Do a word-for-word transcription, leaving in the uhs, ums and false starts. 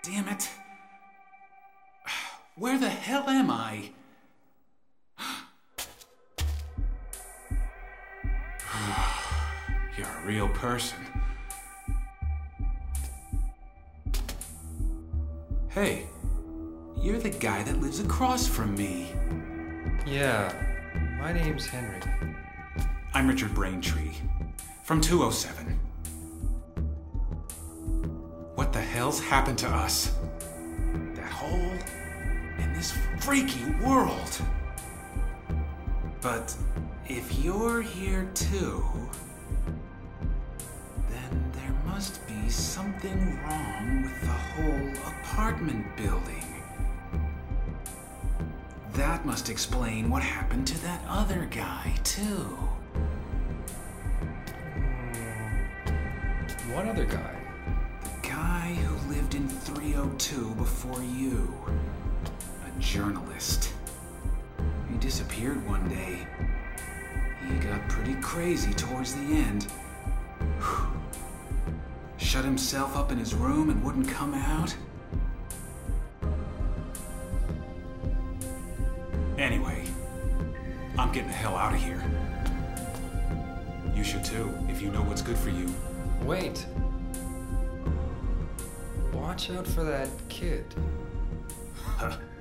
damn it. Where the hell am I? You're a real person. Hey, you're the guy that lives across from me. Yeah, my name's Henry. I'm Richard Braintree, from two oh seven. What the hell's happened to us? That hole in this freaky world. But if you're here too, then there must be something wrong with the whole apartment building. That must explain what happened to that other guy too. What other guy? The guy who lived in three oh two before you. A journalist. He disappeared one day. He got pretty crazy towards the end. Shut himself up in his room and wouldn't come out. Anyway, I'm getting the hell out of here. You should too, if you know what's good for you. Wait. Watch out for that kid. Huh.